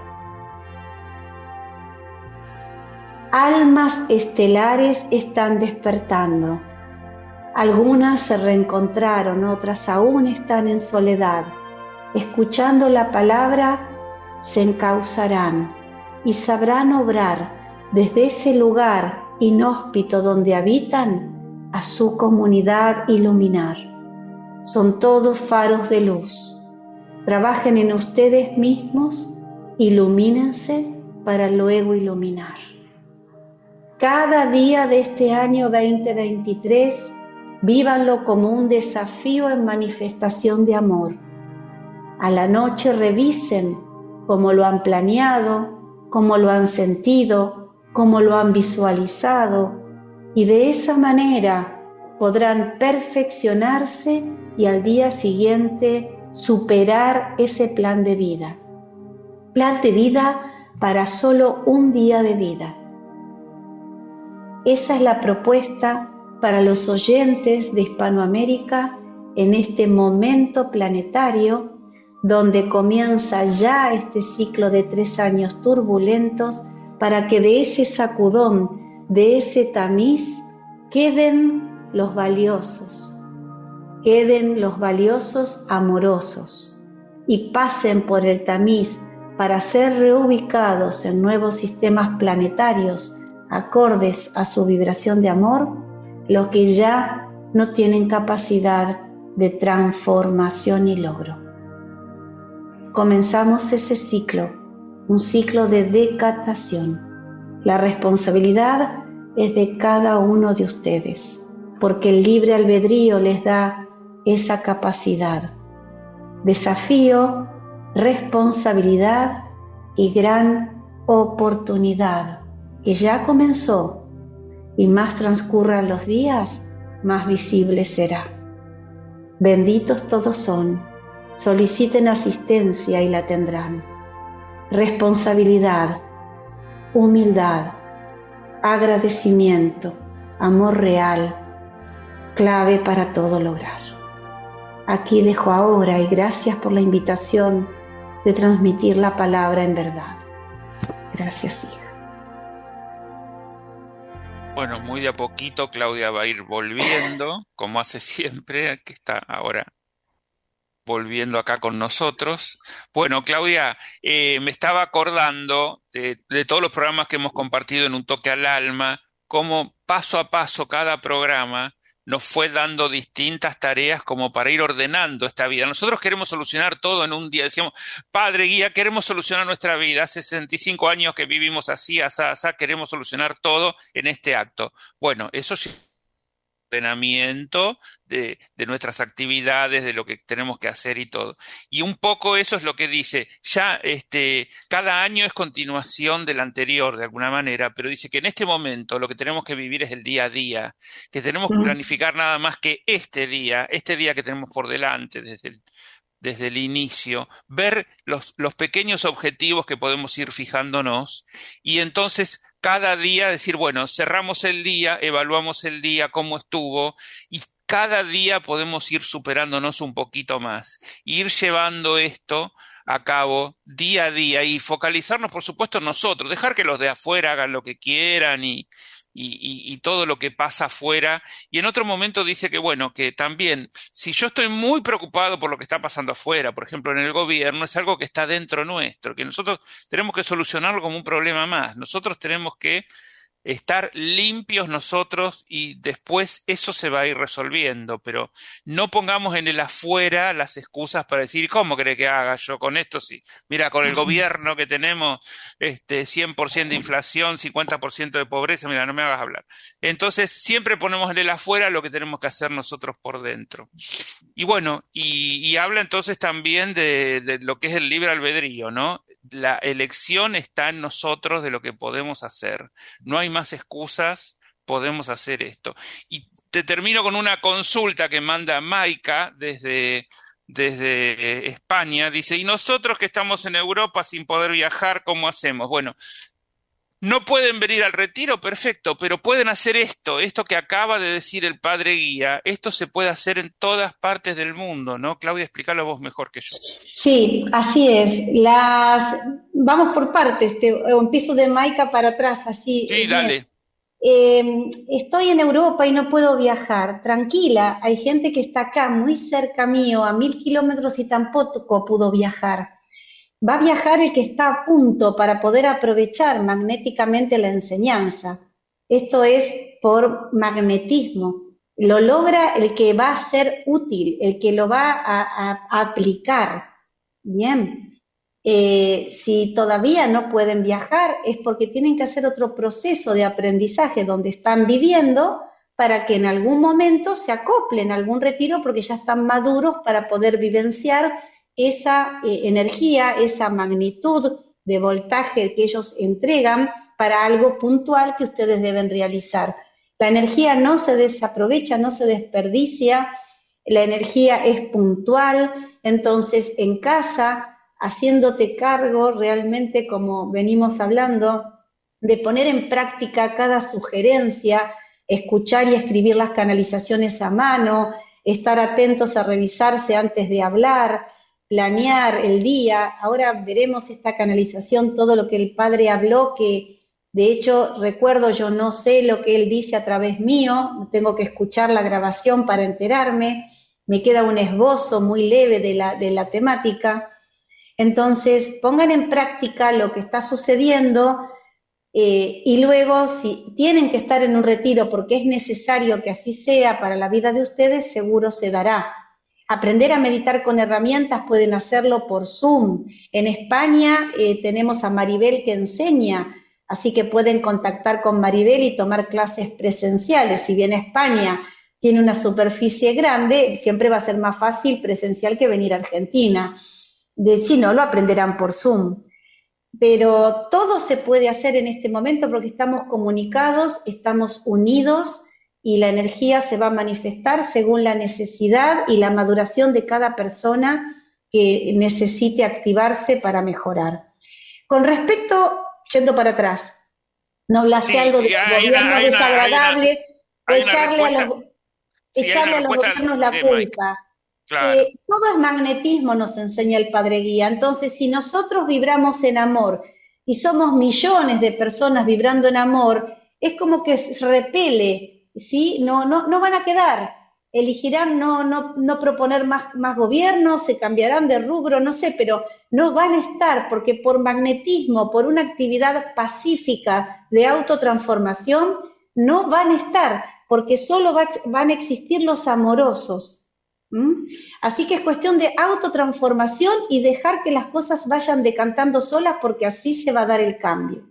Almas estelares están despertando. Algunas se reencontraron, otras aún están en soledad. Escuchando la palabra, se encauzarán y sabrán obrar desde ese lugar inhóspito donde habitan a su comunidad iluminar. Son todos faros de luz. Trabajen en ustedes mismos, ilumínense para luego iluminar. Cada día de este año veinte veintitrés, vívanlo como un desafío en manifestación de amor. A la noche revisen cómo lo han planeado, cómo lo han sentido, cómo lo han visualizado, y de esa manera podrán perfeccionarse y al día siguiente superar ese plan de vida. Plan de vida para solo un día de vida. Esa es la propuesta para los oyentes de Hispanoamérica en este momento planetario donde comienza ya este ciclo de tres años turbulentos, para que de ese sacudón, de ese tamiz, queden los valiosos, queden los valiosos amorosos y pasen por el tamiz para ser reubicados en nuevos sistemas planetarios acordes a su vibración de amor, los que ya no tienen capacidad de transformación y logro. Comenzamos ese ciclo, un ciclo de decatación. La responsabilidad es de cada uno de ustedes, porque el libre albedrío les da esa capacidad. Desafío, responsabilidad y gran oportunidad, que ya comenzó, y más transcurran los días, más visible será. Benditos todos son, soliciten asistencia y la tendrán. Responsabilidad, humildad, agradecimiento, amor real, clave para todo lograr. Aquí dejo ahora, y gracias por la invitación de transmitir la palabra en verdad. Gracias, hija. Bueno, muy de a poquito Claudia va a ir volviendo, como hace siempre, que está ahora volviendo acá con nosotros. Bueno, Claudia, eh, me estaba acordando de, de todos los programas que hemos compartido en Un Toque al Alma, cómo paso a paso cada programa nos fue dando distintas tareas como para ir ordenando esta vida. Nosotros queremos solucionar todo en un día. Decíamos, Padre Guía, queremos solucionar nuestra vida. Hace sesenta y cinco años que vivimos así, asá, asá, queremos solucionar todo en este acto. Bueno, eso sí, ordenamiento de, de nuestras actividades, de lo que tenemos que hacer y todo. Y un poco eso es lo que dice, ya este, cada año es continuación del anterior de alguna manera, pero dice que en este momento lo que tenemos que vivir es el día a día, que tenemos que planificar nada más que este día, este día que tenemos por delante desde el, desde el inicio, ver los, los pequeños objetivos que podemos ir fijándonos y entonces cada día decir, bueno, cerramos el día, evaluamos el día, cómo estuvo, y cada día podemos ir superándonos un poquito más, ir llevando esto a cabo día a día y focalizarnos, por supuesto, en nosotros, dejar que los de afuera hagan lo que quieran y, y, y, y todo lo que pasa afuera. Y en otro momento dice que, bueno, que también, si yo estoy muy preocupado por lo que está pasando afuera, por ejemplo, en el gobierno, es algo que está dentro nuestro, que nosotros tenemos que solucionarlo como un problema más. Nosotros tenemos que estar limpios nosotros y después eso se va a ir resolviendo, pero no pongamos en el afuera las excusas para decir, ¿cómo cree que haga yo con esto? Sí, mira, con el gobierno que tenemos este cien por ciento de inflación, cincuenta por ciento de pobreza, mira, no me hagas hablar. Entonces siempre ponemos en el afuera lo que tenemos que hacer nosotros por dentro. Y bueno, y, y habla entonces también de, de lo que es el libre albedrío, ¿no? la elección está en nosotros de lo que podemos hacer. No hay más excusas, podemos hacer esto. Y te termino con una consulta que manda Maika desde, desde España. Dice, ¿y nosotros que estamos en Europa sin poder viajar, cómo hacemos? Bueno, no pueden venir al retiro, perfecto, pero pueden hacer esto, esto que acaba de decir el padre Guía, esto se puede hacer en todas partes del mundo, ¿no? Claudia, explícalo vos mejor que yo. Sí, así es. Las vamos por partes, te, empiezo de Maika para atrás, así. Sí, Bien. dale. Eh, estoy en Europa y no puedo viajar. Tranquila, hay gente que está acá, muy cerca mío, a mil kilómetros y tampoco pudo viajar. Va a viajar el que está a punto para poder aprovechar magnéticamente la enseñanza. Esto es por magnetismo. Lo logra el que va a ser útil, el que lo va a, a, a aplicar. Bien. Eh, si todavía no pueden viajar es porque tienen que hacer otro proceso de aprendizaje donde están viviendo para que en algún momento se acoplen a algún retiro porque ya están maduros para poder vivenciar esa eh, energía, esa magnitud de voltaje que ellos entregan para algo puntual que ustedes deben realizar. La energía no se desaprovecha, no se desperdicia, la energía es puntual, entonces en casa, haciéndote cargo realmente, como venimos hablando, de poner en práctica cada sugerencia, escuchar y escribir las canalizaciones a mano, estar atentos a revisarse antes de hablar, planear el día. Ahora veremos esta canalización, todo lo que el Padre habló, que de hecho recuerdo, yo no sé lo que él dice a través mío, tengo que escuchar la grabación para enterarme, me queda un esbozo muy leve de la, de la temática. Entonces pongan en práctica lo que está sucediendo eh, y luego si tienen que estar en un retiro porque es necesario que así sea para la vida de ustedes, seguro se dará. Aprender a meditar con herramientas pueden hacerlo por Zoom. En España eh, tenemos a Maribel que enseña, así que pueden contactar con Maribel y tomar clases presenciales. Si bien España tiene una superficie grande, siempre va a ser más fácil presencial que venir a Argentina. De, si no, lo aprenderán por Zoom. Pero todo se puede hacer en este momento porque estamos comunicados, estamos unidos, y la energía se va a manifestar según la necesidad y la maduración de cada persona que necesite activarse para mejorar. Con respecto, yendo para atrás, no hablaste Sí, algo de los hay gobiernos una- hay una- desagradables, hay o una echarle a respuesta- los, sí, hay echarle una a los respuesta gobiernos la de Mike. culpa. Claro. Eh, todo es magnetismo, nos enseña el Padre Guía. Entonces, si nosotros vibramos en amor y somos millones de personas vibrando en amor, es como que se repele, ¿sí? No, no, no van a quedar. Elegirán no, no, no proponer más, más gobiernos, se cambiarán de rubro, no sé, pero no van a estar porque por magnetismo, por una actividad pacífica de autotransformación, no van a estar porque solo va, van a existir los amorosos. ¿Mm? Así que es cuestión de autotransformación y dejar que las cosas vayan decantando solas porque así se va a dar el cambio.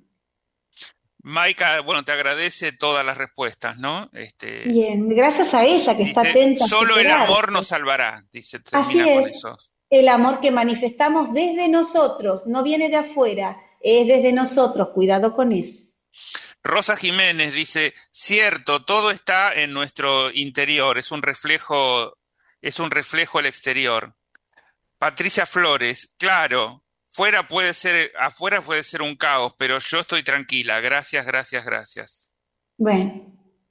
Maika, bueno, te agradece todas las respuestas, ¿no? Este, Bien, gracias a ella que está dice, atenta. solo a el superarse. amor nos salvará, dice, Así termina con es, eso. el amor que manifestamos desde nosotros, no viene de afuera, es desde nosotros, cuidado con eso. Rosa Jiménez dice, cierto, todo está en nuestro interior, es un reflejo, es un reflejo al exterior. Patricia Flores, claro, fuera puede ser, afuera puede ser un caos, pero yo estoy tranquila, gracias, gracias, gracias. Bueno.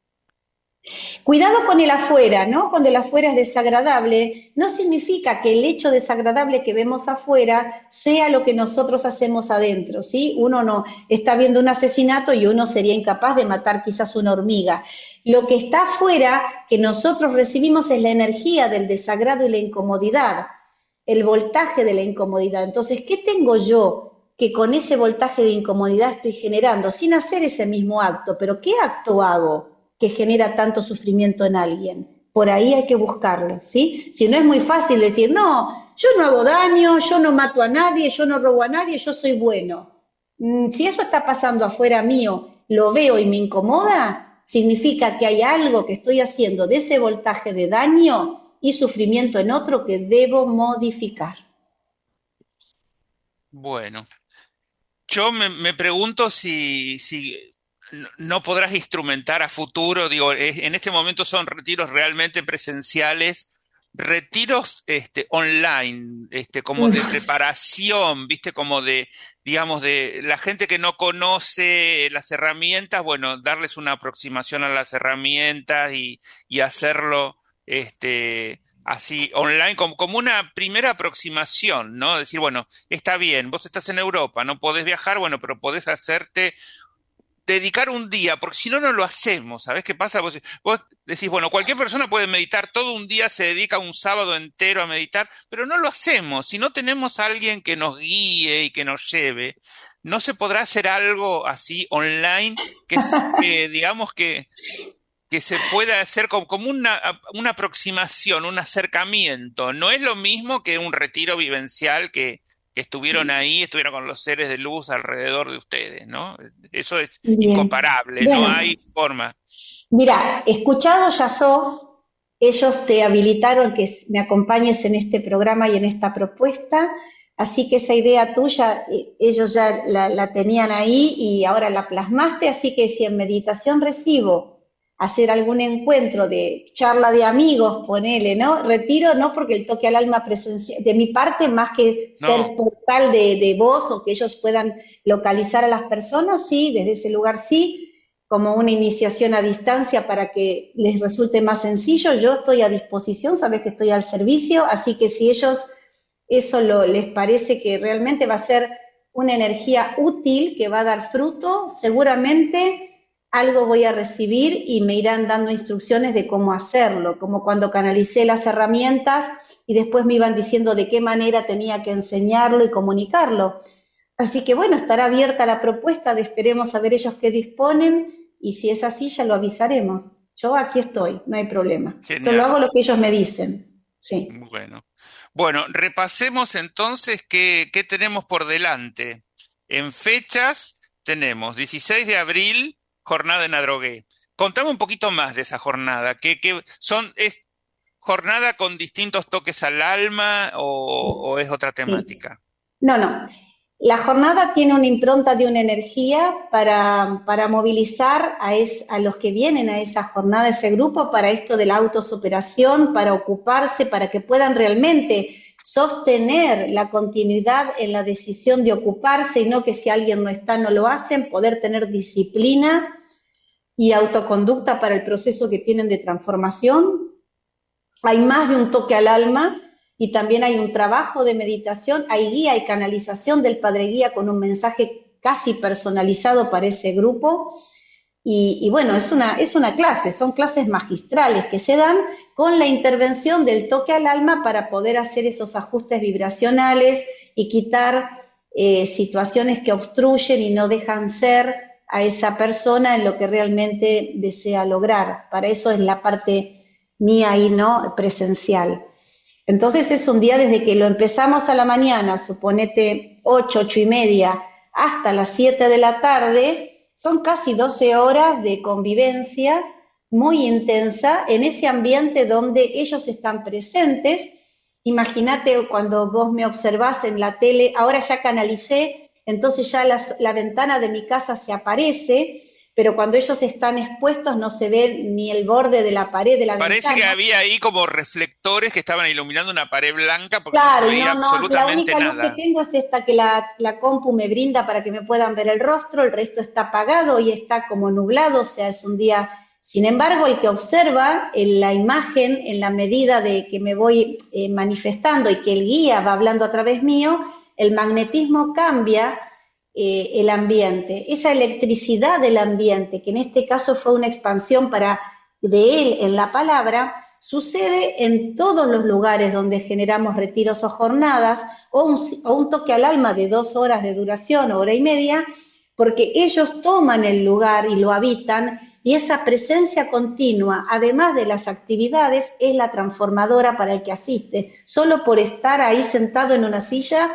Cuidado con el afuera, ¿no? Cuando el afuera es desagradable, no significa que el hecho desagradable que vemos afuera sea lo que nosotros hacemos adentro, ¿sí? Uno no está viendo un asesinato y uno sería incapaz de matar quizás una hormiga. Lo que está afuera, que nosotros recibimos, es la energía del desagrado y la incomodidad, el voltaje de la incomodidad. Entonces, ¿qué tengo yo que con ese voltaje de incomodidad estoy generando sin hacer ese mismo acto? Pero ¿qué acto hago que genera tanto sufrimiento en alguien? Por ahí hay que buscarlo, ¿sí? Si no, es muy fácil decir, no, yo no hago daño, yo no mato a nadie, yo no robo a nadie, yo soy bueno. Si eso está pasando afuera mío, lo veo y me incomoda, significa que hay algo que estoy haciendo de ese voltaje de daño y sufrimiento en otro que debo modificar. Bueno, Yo me, me pregunto si, si no no podrás instrumentar a futuro, digo, es- en este momento son retiros realmente presenciales, retiros este, online, este, como de preparación, viste, como de, digamos, de la gente que no conoce las herramientas, bueno, darles una aproximación a las herramientas y, y hacerlo, este, así online, como, como una primera aproximación, ¿no? Decir, bueno, está bien, vos estás en Europa, no podés viajar, bueno, pero podés hacerte, dedicar un día, porque si no, no lo hacemos. ¿Sabés qué pasa? Vos, vos decís, bueno, cualquier persona puede meditar, todo un día se dedica un sábado entero a meditar, pero no lo hacemos. Si no tenemos a alguien que nos guíe y que nos lleve, no se podrá hacer algo así online que, s- que digamos que que se pueda hacer como, como una, una aproximación, un acercamiento. No es lo mismo que un retiro vivencial que, que estuvieron ahí, estuvieron con los seres de luz alrededor de ustedes, ¿no? Eso es Bien. incomparable, no Bueno, hay forma. mira, escuchado ya sos, ellos te habilitaron que s- me acompañes en este programa y en esta propuesta, así que esa idea tuya, eh, ellos ya la, la tenían ahí y ahora la plasmaste, así que si en meditación recibo hacer algún encuentro de charla de amigos, ponele, ¿no? Retiro, no porque el toque al alma presencial, de mi parte, más que No, ser portal de, de voz o que ellos puedan localizar a las personas, sí, desde ese lugar sí, como una iniciación a distancia para que les resulte más sencillo. Yo estoy a disposición, sabes que estoy al servicio, así que si ellos eso lo, les parece que realmente va a ser una energía útil que va a dar fruto, seguramente algo voy a recibir y me irán dando instrucciones de cómo hacerlo, como cuando canalicé las herramientas y después me iban diciendo de qué manera tenía que enseñarlo y comunicarlo. Así que bueno, estará abierta la propuesta, de esperemos a ver ellos qué disponen y si es así ya lo avisaremos. Yo aquí estoy, no hay problema. Solo genial. hago lo que ellos me dicen. Sí. Bueno. Bueno, repasemos entonces qué, qué tenemos por delante. En fechas tenemos dieciséis de abril, jornada en Adrogué. Contame un poquito más de esa jornada. ¿Qué, qué son, es jornada con distintos toques al alma o, o es otra Sí. temática? No, no. La jornada tiene una impronta de una energía para, para movilizar a, es, a los que vienen a esa jornada, a ese grupo, para esto de la autosuperación, para ocuparse, para que puedan realmente sostener la continuidad en la decisión de ocuparse y no que si alguien no está no lo hacen, poder tener disciplina y autoconducta para el proceso que tienen de transformación. Hay más de un toque al alma y también hay un trabajo de meditación, hay guía y canalización del Padre Guía con un mensaje casi personalizado para ese grupo. Y, y bueno, es una, es una clase, son clases magistrales que se dan con la intervención del toque al alma para poder hacer esos ajustes vibracionales y quitar eh, situaciones que obstruyen y no dejan ser a esa persona en lo que realmente desea lograr. Para eso es la parte mía ahí, ¿no? Presencial. Entonces es un día desde que lo empezamos a la mañana, suponete ocho, ocho y media, hasta las siete de la tarde, son casi doce horas de convivencia muy intensa en ese ambiente donde ellos están presentes. Imagínate cuando vos me observás en la tele, ahora ya canalicé, entonces ya la, la ventana de mi casa se aparece, pero cuando ellos están expuestos no se ve ni el borde de la pared de la Parece que ventana. había ahí como reflectores que estaban iluminando una pared blanca porque no se Claro, y veía no, no, la absolutamente única luz que nada. tengo es esta que la, la compu me brinda para que me puedan ver el rostro, el resto está apagado y está como nublado, o sea, es un día. Sin embargo, el que observa en la imagen, en la medida de que me voy eh, manifestando y que el guía va hablando a través mío, el magnetismo cambia eh, el ambiente, esa electricidad del ambiente, que en este caso fue una expansión para de él en la palabra, sucede en todos los lugares donde generamos retiros o jornadas, o un, o un toque al alma de dos horas de duración, o hora y media, porque ellos toman el lugar y lo habitan, y esa presencia continua, además de las actividades, es la transformadora para el que asiste. Solo por estar ahí sentado en una silla,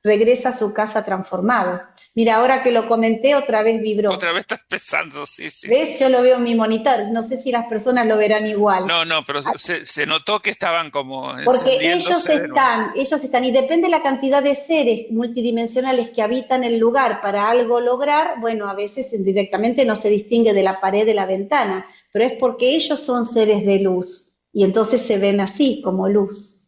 regresa a su casa transformado. Mira, ahora que lo comenté, otra vez vibró. Otra vez estás pensando, sí, sí. ¿Ves? Yo lo veo en mi monitor. No sé si las personas lo verán igual. No, no, pero se, se notó que estaban como Porque ellos encendiéndose de nuevo. están, ellos están, y depende de la cantidad de seres multidimensionales que habitan el lugar para algo lograr, bueno, a veces directamente no se distingue de la pared de la ventana, pero es porque ellos son seres de luz, y entonces se ven así, como luz.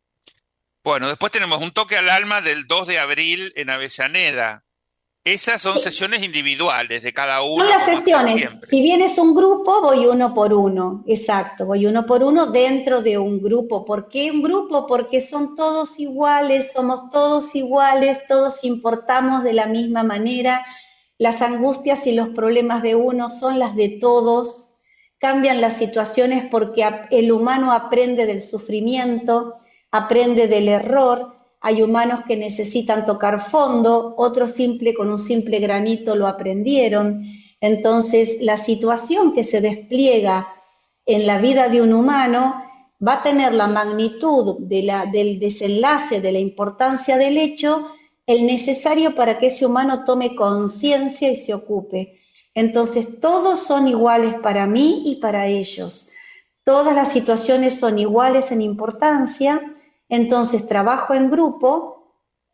Bueno, después tenemos un toque al alma del dos de abril en Avellaneda. Esas son sesiones individuales de cada uno. Son las sesiones. Si bien es un grupo, voy uno por uno. Exacto, voy uno por uno dentro de un grupo. ¿Por qué un grupo? Porque son todos iguales, somos todos iguales, todos importamos de la misma manera. Las angustias y los problemas de uno son las de todos. Cambian las situaciones porque el humano aprende del sufrimiento, aprende del error. Hay humanos que necesitan tocar fondo, otros simple con un simple granito lo aprendieron. Entonces, la situación que se despliega en la vida de un humano va a tener la magnitud de la, del desenlace, de la importancia del hecho, el necesario para que ese humano tome conciencia y se ocupe. Entonces, todos son iguales para mí y para ellos. Todas las situaciones son iguales en importancia. Entonces trabajo en grupo,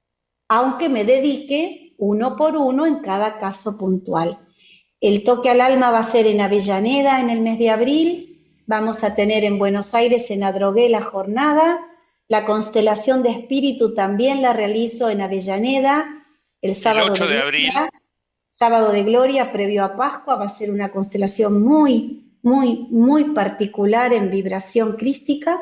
aunque me dedique uno por uno en cada caso puntual. El toque al alma va a ser en Avellaneda en el mes de abril, vamos a tener en Buenos Aires en Adrogué la jornada, la constelación de espíritu también la realizo en Avellaneda, el sábado el ocho de, de abril. Gloria, sábado de Gloria previo a Pascua, va a ser una constelación muy, muy, muy particular en vibración crística.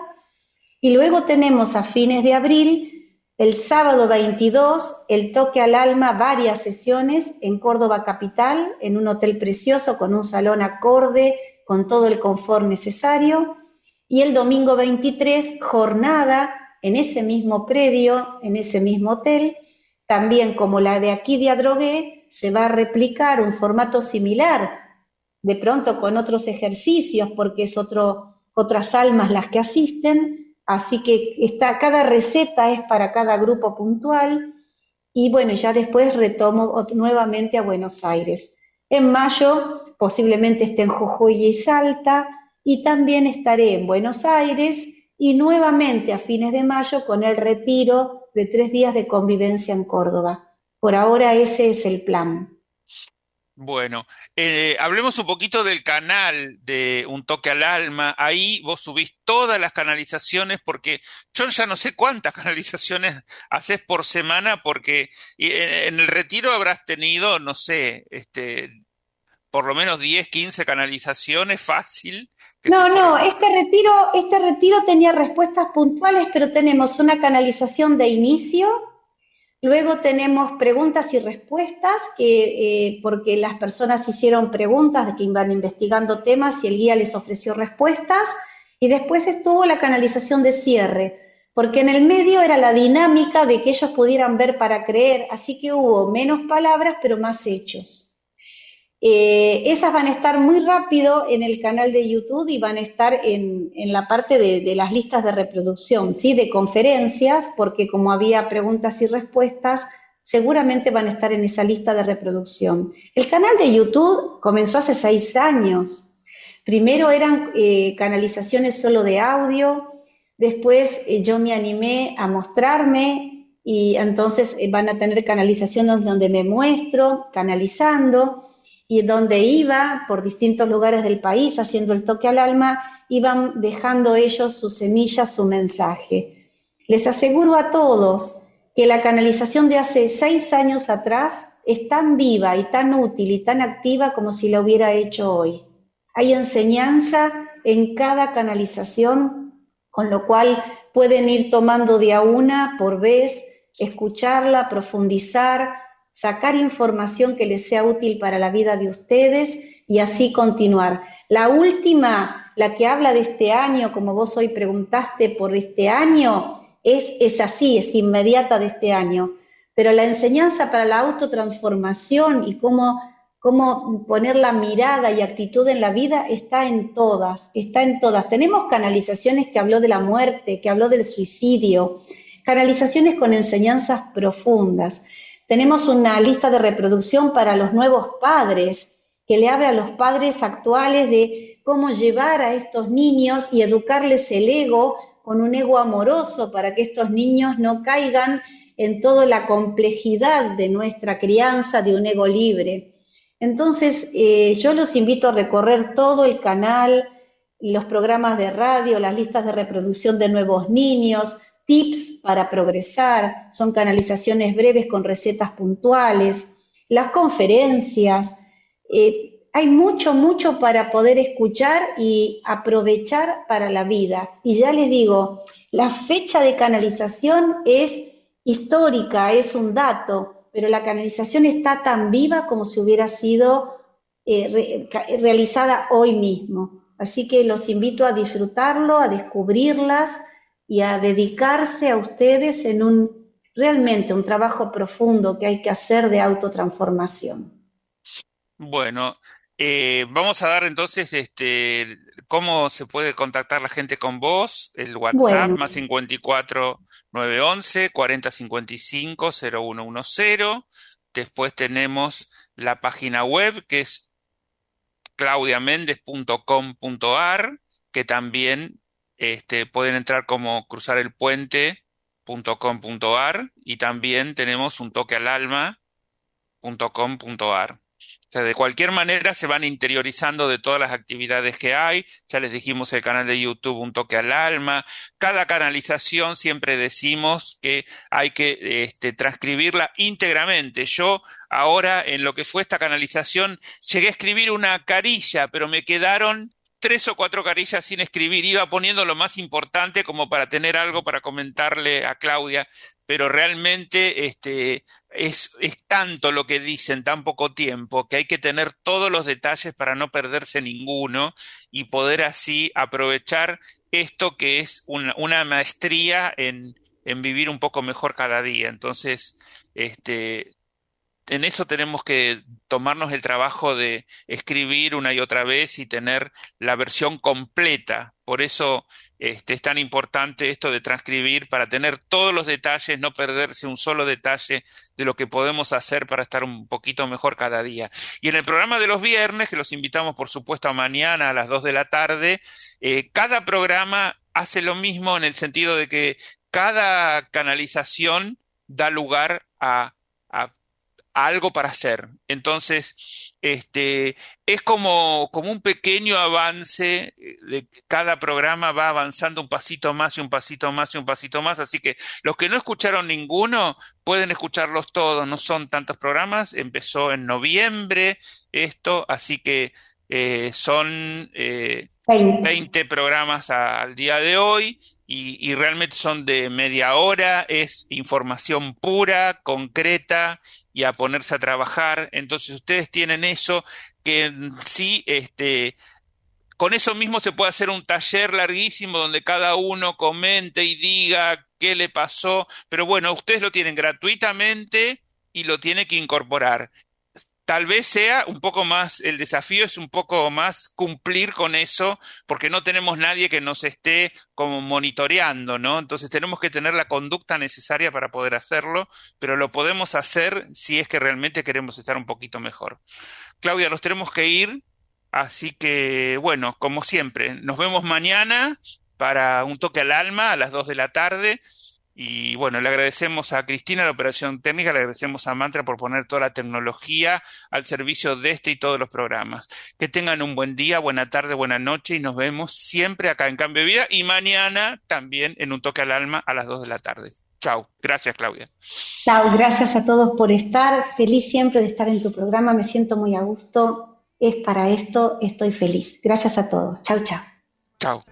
Y luego tenemos a fines de abril, el sábado veintidós, el toque al alma, varias sesiones en Córdoba capital, en un hotel precioso con un salón acorde, con todo el confort necesario. Y el domingo veintitrés, jornada en ese mismo predio, en ese mismo hotel. También como la de aquí de Adrogué, se va a replicar un formato similar, de pronto con otros ejercicios, porque es otro, otras almas las que asisten. Así que está, cada receta es para cada grupo puntual y bueno, ya después retomo nuevamente a Buenos Aires. En mayo posiblemente esté en Jujuy y Salta y también estaré en Buenos Aires y nuevamente a fines de mayo con el retiro de tres días de convivencia en Córdoba. Por ahora ese es el plan. Bueno, eh, hablemos un poquito del canal de Un Toque al Alma. Ahí vos subís todas las canalizaciones porque yo ya no sé cuántas canalizaciones haces por semana porque en el retiro habrás tenido, no sé, este, por lo menos diez, quince canalizaciones fácil. No, no, este retiro, este retiro tenía respuestas puntuales, pero tenemos una canalización de inicio. Luego tenemos preguntas y respuestas, que, eh, porque las personas hicieron preguntas de que iban investigando temas y el guía les ofreció respuestas, y después estuvo la canalización de cierre, porque en el medio era la dinámica de que ellos pudieran ver para creer, así que hubo menos palabras pero más hechos. Eh, esas van a estar muy rápido en el canal de YouTube y van a estar en, en la parte de, de las listas de reproducción, ¿sí? De conferencias, porque como había preguntas y respuestas, seguramente van a estar en esa lista de reproducción. El canal de YouTube comenzó hace seis años. Primero eran eh, canalizaciones solo de audio, después eh, yo me animé a mostrarme y entonces eh, van a tener canalizaciones donde me muestro, canalizando, y donde iba por distintos lugares del país haciendo el toque al alma, iban dejando ellos su semilla, su mensaje. Les aseguro a todos que la canalización de hace seis años atrás es tan viva y tan útil y tan activa como si la hubiera hecho hoy. Hay enseñanza en cada canalización, con lo cual pueden ir tomando de a una por vez, escucharla, profundizar, sacar información que les sea útil para la vida de ustedes y así continuar. La última, la que habla de este año, como vos hoy preguntaste por este año, es, es así, es inmediata de este año. Pero la enseñanza para la autotransformación y cómo, cómo poner la mirada y actitud en la vida está en todas, está en todas. Tenemos canalizaciones que habló de la muerte, que habló del suicidio, canalizaciones con enseñanzas profundas. Tenemos una lista de reproducción para los nuevos padres, que le habla a los padres actuales de cómo llevar a estos niños y educarles el ego con un ego amoroso para que estos niños no caigan en toda la complejidad de nuestra crianza de un ego libre. Entonces, eh, yo los invito a recorrer todo el canal, los programas de radio, las listas de reproducción de nuevos niños, tips para progresar, son canalizaciones breves con recetas puntuales, las conferencias. Eh, hay mucho, mucho para poder escuchar y aprovechar para la vida. Y ya les digo, la fecha de canalización es histórica, es un dato, pero la canalización está tan viva como si hubiera sido eh, re, realizada hoy mismo. Así que los invito a disfrutarlo, a descubrirlas y a dedicarse a ustedes en un realmente un trabajo profundo que hay que hacer de autotransformación. Bueno, eh, vamos a dar entonces este cómo se puede contactar la gente con vos, el WhatsApp, bueno, más cincuenta y cuatro, nueve once, cuarenta cincuenta y cinco, cero uno diez. Después tenemos la página web que es claudia mendez punto com punto a r, que también este, pueden entrar como cruzar el puente punto com punto a r, y también tenemos un toque al alma punto com punto a r. O sea, de cualquier manera se van interiorizando de todas las actividades que hay. Ya les dijimos el canal de YouTube Un Toque al Alma. Cada canalización siempre decimos que hay que este, transcribirla íntegramente. Yo ahora en lo que fue esta canalización llegué a escribir una carilla, pero me quedaron tres o cuatro carillas sin escribir. Iba poniendo lo más importante como para tener algo para comentarle a Claudia, pero realmente este, es, es tanto lo que dicen, tan poco tiempo, que hay que tener todos los detalles para no perderse ninguno y poder así aprovechar esto que es una, una maestría en, en vivir un poco mejor cada día. Entonces, este... en eso tenemos que tomarnos el trabajo de escribir una y otra vez y tener la versión completa. Por eso este, es tan importante esto de transcribir, para tener todos los detalles, no perderse un solo detalle de lo que podemos hacer para estar un poquito mejor cada día. Y en el programa de los viernes, que los invitamos por supuesto a mañana a las dos de la tarde, eh, cada programa hace lo mismo en el sentido de que cada canalización da lugar a, a algo para hacer. Entonces, este, es como, como un pequeño avance, de cada programa va avanzando un pasito más y un pasito más y un pasito más, así que los que no escucharon ninguno pueden escucharlos todos, no son tantos programas, empezó en noviembre esto, así que eh, son eh, veinte programas a, al día de hoy. Y, y realmente son de media hora, es información pura, concreta, y a ponerse a trabajar. Entonces ustedes tienen eso, que sí, este, con eso mismo se puede hacer un taller larguísimo donde cada uno comente y diga qué le pasó, pero bueno, ustedes lo tienen gratuitamente y lo tienen que incorporar. Tal vez sea un poco más, el desafío es un poco más cumplir con eso, porque no tenemos nadie que nos esté como monitoreando, ¿no? Entonces tenemos que tener la conducta necesaria para poder hacerlo, pero lo podemos hacer si es que realmente queremos estar un poquito mejor. Claudia, nos tenemos que ir, así que, bueno, como siempre, nos vemos mañana para Un Toque al Alma a las dos de la tarde. Y bueno, le agradecemos a Cristina la operación técnica, le agradecemos a Mantra por poner toda la tecnología al servicio de este y todos los programas. Que tengan un buen día, buena tarde, buena noche, y nos vemos siempre acá en Cambio de Vida y mañana también en Un Toque al Alma a las dos de la tarde. Chau, gracias Claudia. Chau, gracias a todos por estar, feliz siempre de estar en tu programa, me siento muy a gusto, es para esto, estoy feliz. Gracias a todos, chau, chau. Chau.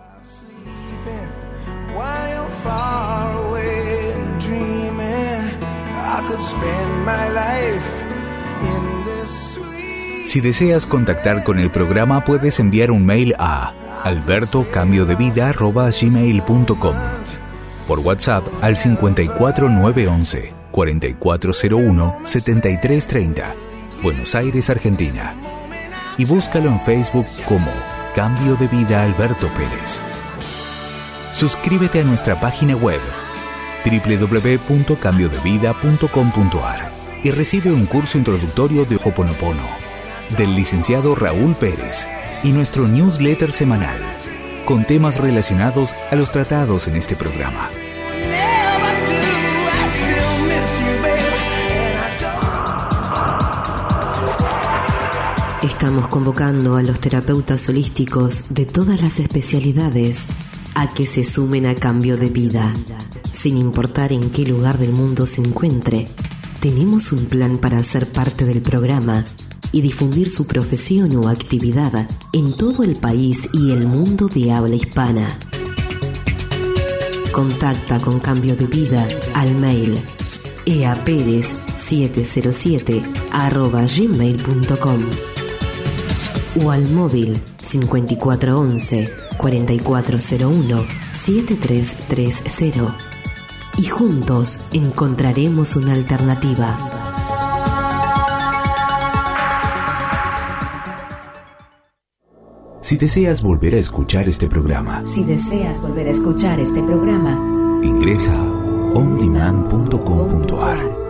Si deseas contactar con el programa, puedes enviar un mail a alberto cambio de vida arroba gmail punto com, por WhatsApp al cincuenta y cuatro nueve once, cuarenta y cuatro cero uno, setenta y tres treinta, Buenos Aires, Argentina. Y búscalo en Facebook como Cambio de Vida Alberto Pérez. Suscríbete a nuestra página web doble u doble u doble u punto cambio de vida punto com punto a r y recibe un curso introductorio de Ho'oponopono del licenciado Raúl Pérez y nuestro newsletter semanal con temas relacionados a los tratados en este programa. Estamos convocando a los terapeutas holísticos de todas las especialidades a que se sumen a Cambio de Vida. Sin importar en qué lugar del mundo se encuentre, tenemos un plan para ser parte del programa y difundir su profesión o actividad en todo el país y el mundo de habla hispana. Contacta con Cambio de Vida al mail eaperez siete cero siete arroba gmail punto com o al móvil cinco cuatro once, cuarenta y cuatro cero uno, siete tres tres cero y juntos encontraremos una alternativa. Si deseas volver a escuchar este programa, Si deseas volver a escuchar este programa, ingresa a on demand punto com punto a r